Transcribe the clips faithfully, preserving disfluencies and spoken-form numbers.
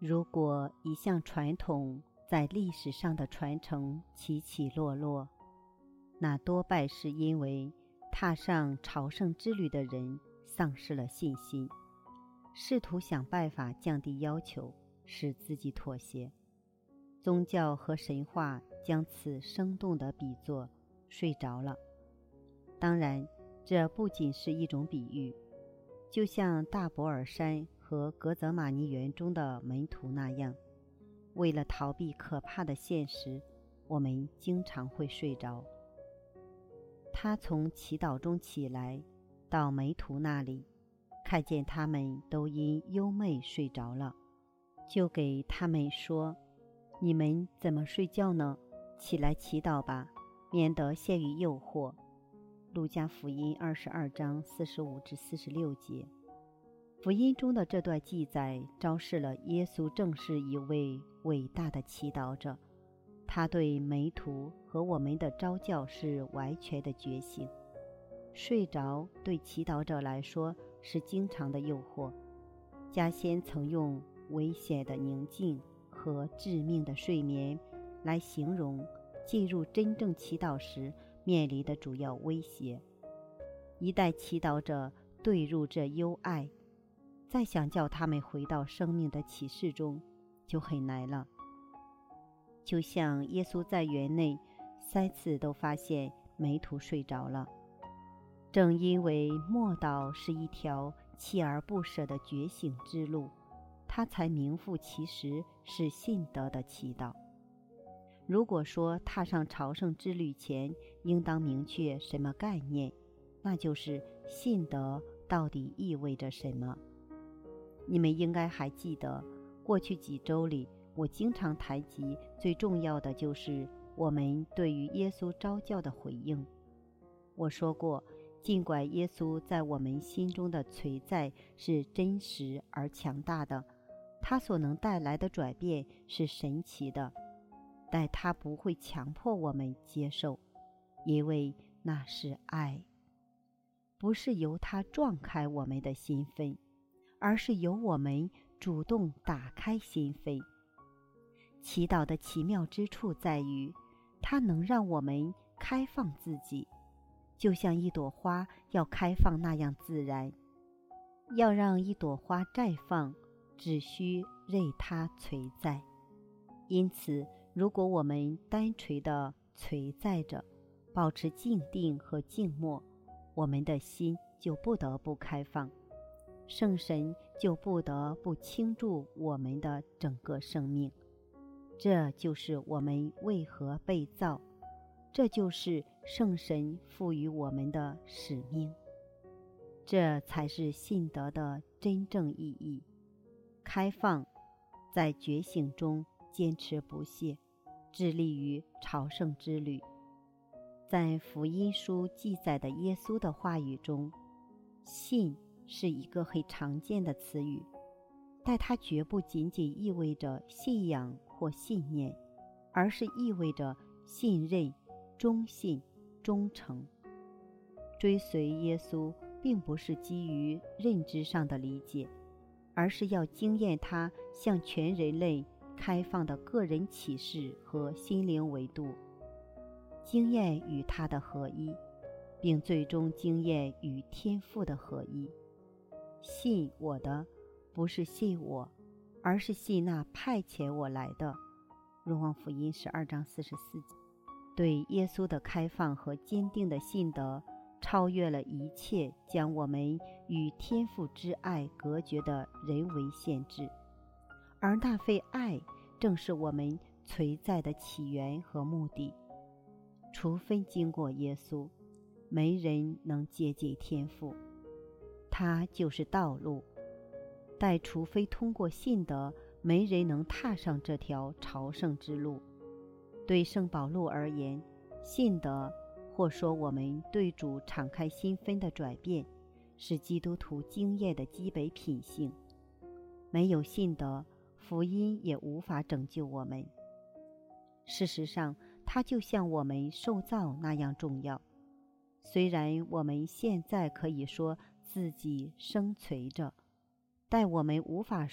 如果一项传统在历史上的传承起起落落，那多半是因为踏上朝圣之旅的人丧失了信心，试图想办法降低要求，使自己妥协。宗教和神话将此生动地比作睡着了。当然，这不仅是一种比喻，就像大博尔山和格泽玛尼园中的门徒那样，为了逃避可怕的现实，我们经常会睡着。他从祈祷中起来，到门徒那里，看见他们都因忧闷睡着了，就给他们说：你们怎么睡觉呢？起来祈祷吧，免得陷于诱惑。路加福音二十二章四十五至四十六节。福音中的这段记载昭示了耶稣正是一位伟大的祈祷者，他对门徒和我们的召教是完全的觉醒。睡着对祈祷者来说是经常的诱惑。家先曾用危险的宁静和致命的睡眠来形容进入真正祈祷时面临的主要威胁。一旦祈祷者坠入这幽暗，再想叫他们回到生命的启示中就很难了。就像耶稣在园内三次都发现门徒睡着了，正因为默祷是一条锲而不舍的觉醒之路，他才名副其实是信德的祈祷。如果说踏上朝圣之旅前应当明确什么概念，那就是信德到底意味着什么。你们应该还记得，过去几周里我经常谈及最重要的就是我们对于耶稣召教的回应。我说过，尽管耶稣在我们心中的存在是真实而强大的，他所能带来的转变是神奇的，但他不会强迫我们接受，因为那是爱。不是由他撞开我们的心扉，而是由我们主动打开心扉。祈祷的奇妙之处在于，它能让我们开放自己，就像一朵花要开放那样自然。要让一朵花绽放，只需任它存在。因此，如果我们单纯地存在着，保持静定和静默，我们的心就不得不开放，圣神就不得不倾注我们的整个生命。这就是我们为何被造，这就是圣神赋予我们的使命。这才是信德的真正意义。开放，在觉醒中坚持不懈，致力于朝圣之旅。在福音书记载的耶稣的话语中，信是一个很常见的词语，但它绝不仅仅意味着信仰或信念，而是意味着信任、忠信、忠诚。追随耶稣并不是基于认知上的理解，而是要经验他向全人类开放的个人启示和心灵维度，经验与他的合一，并最终经验与天父的合一。信我的，不是信我，而是信那派遣我来的。若望福音十二章四十四节。对耶稣的开放和坚定的信德，超越了一切将我们与天父之爱隔绝的人为限制，而那份爱正是我们存在的起源和目的。除非经过耶稣，没人能接近天父，他就是道路。但除非通过信德，没人能踏上这条朝圣之路。对圣保禄而言，信德，或说我们对主敞开心扉的转变，是基督徒经验的基本品性。没有信德，福音也无法拯救我们。事实上，它就像我们受造那样重要。虽然我们现在可以说自己生存着，但我们无法说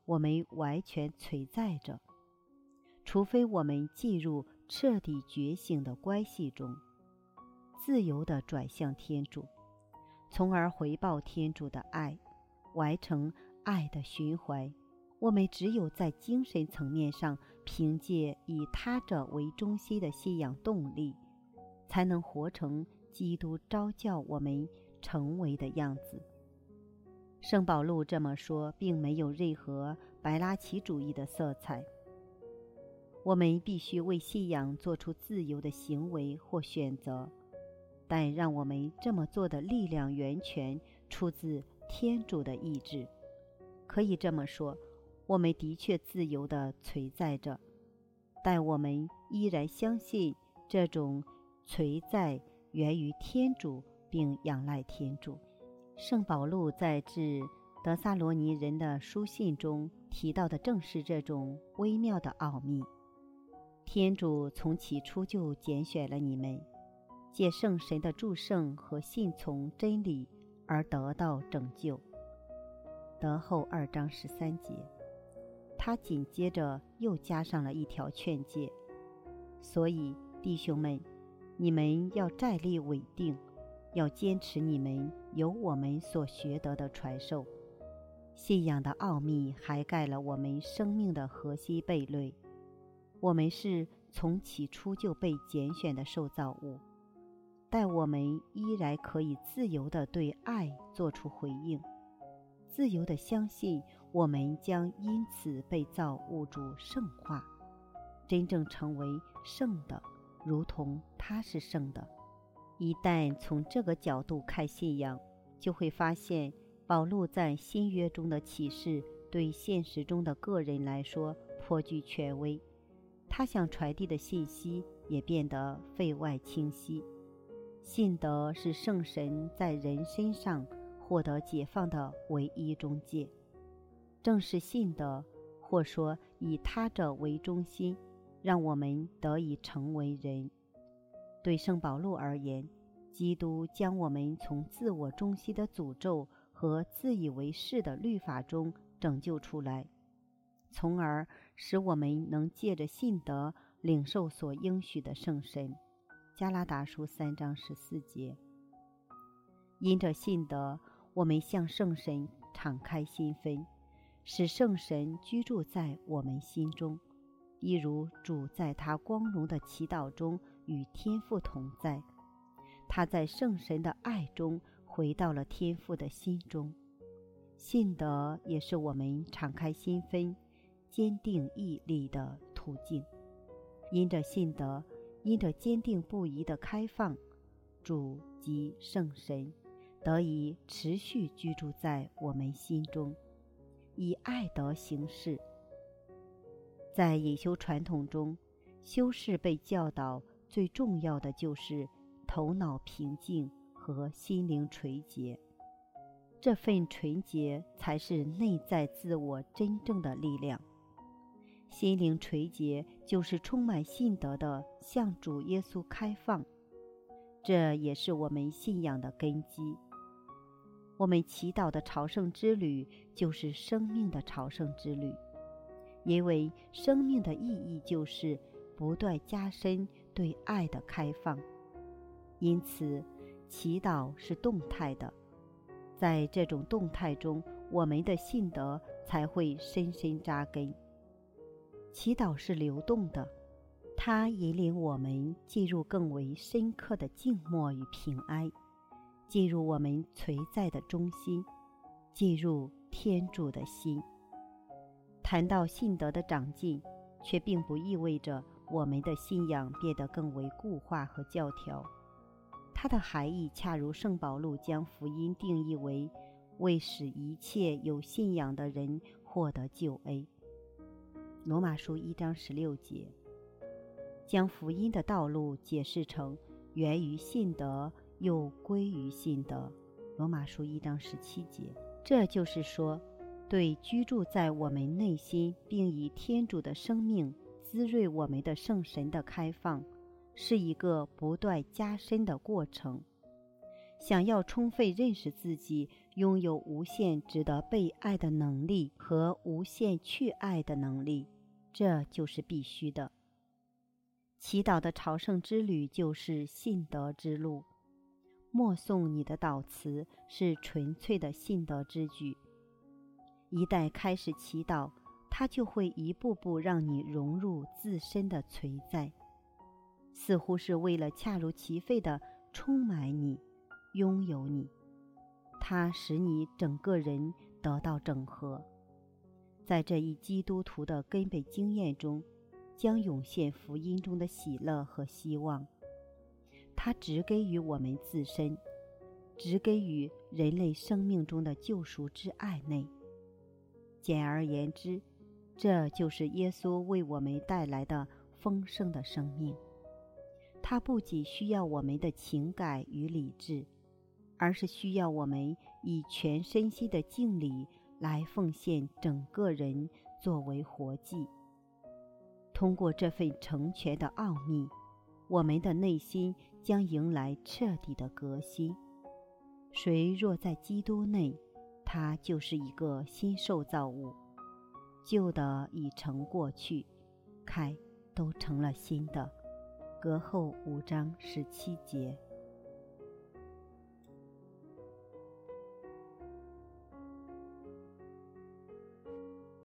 我们完全存在着，除非我们进入彻底觉醒的关系中，自由地转向天主，从而回报天主的爱，完成爱的循环。我们只有在精神层面上凭借以他者为中心的信仰动力，才能活成基督召叫我们成为的样子。圣保禄这么说，并没有任何白拉奇主义的色彩。我们必须为信仰做出自由的行为或选择，但让我们这么做的力量源泉出自天主的意志。可以这么说，我们的确自由地存在着，但我们依然相信这种存在源于天主，并仰赖天主。圣保禄在致德撒罗尼人的书信中提到的正是这种微妙的奥秘。天主从起初就拣选了你们，借圣神的祝圣和信从真理而得到拯救。德后二章十三节，他紧接着又加上了一条劝诫：所以弟兄们，你们要站立稳定，要坚持你们由我们所学得的传授。信仰的奥秘涵盖了我们生命的核心悖论。我们是从起初就被拣选的受造物，但我们依然可以自由地对爱做出回应，自由地相信我们将因此被造物主圣化，真正成为圣的，如同他是圣的。一旦从这个角度看信仰，就会发现保禄在新约中的启示对现实中的个人来说颇具权威，他想传递的信息也变得分外清晰。信德是圣神在人身上获得解放的唯一中介，正是信德，或说以他者为中心，让我们得以成为人。对圣保禄而言，基督将我们从自我中心的诅咒和自以为是的律法中拯救出来，从而使我们能借着信德领受所应许的圣神。加拉达书三章十四节。因着信德，我们向圣神敞开心扉，使圣神居住在我们心中，一如主在他光荣的祈祷中与天父同在。他在圣神的爱中回到了天父的心中。信德也是我们敞开心扉、坚定毅力的途径。因着信德，因着坚定不移的开放，主及圣神得以持续居住在我们心中，以爱德行事。在隐修传统中，修士被教导最重要的就是头脑平静和心灵纯洁，这份纯洁才是内在自我真正的力量。心灵纯洁就是充满信德的向主耶稣开放，这也是我们信仰的根基。我们祈祷的朝圣之旅就是生命的朝圣之旅，因为生命的意义就是不断加深对爱的开放。因此，祈祷是动态的，在这种动态中，我们的信德才会深深扎根。祈祷是流动的，它引领我们进入更为深刻的静默与平安，进入我们存在的中心，进入天主的心。谈到信德的长进，却并不意味着我们的信仰变得更为固化和教条。它的含义恰如圣保禄将福音定义为为使一切有信仰的人获得救恩。罗马书一章十六节，将福音的道路解释成源于信德又归于信德。罗马书一章十七节。这就是说，对居住在我们内心并以天主的生命滋润我们的圣神的开放，是一个不断加深的过程。想要充分认识自己， 拥有无限值得被爱的能力和无限去爱的能力，这就是必须的。祈祷的朝圣之旅就是信德之路，默诵你的祷词是纯粹的信德之举。一旦开始祈祷，它就会一步步让你融入自身的存在，似乎是为了恰如其分地充满你，拥有你。它使你整个人得到整合，在这一基督徒的根本经验中，将涌现福音中的喜乐和希望。它植根于我们自身，植根于人类生命中的救赎之爱内。简而言之，这就是耶稣为我们带来的丰盛的生命。它不仅需要我们的情感与理智，而是需要我们以全身心的敬礼来奉献整个人作为活祭。通过这份成全的奥秘，我们的内心将迎来彻底的革新。谁若在基督内，他就是一个新受造物，旧的已成过去，看，都成了新的。革后五章十七节。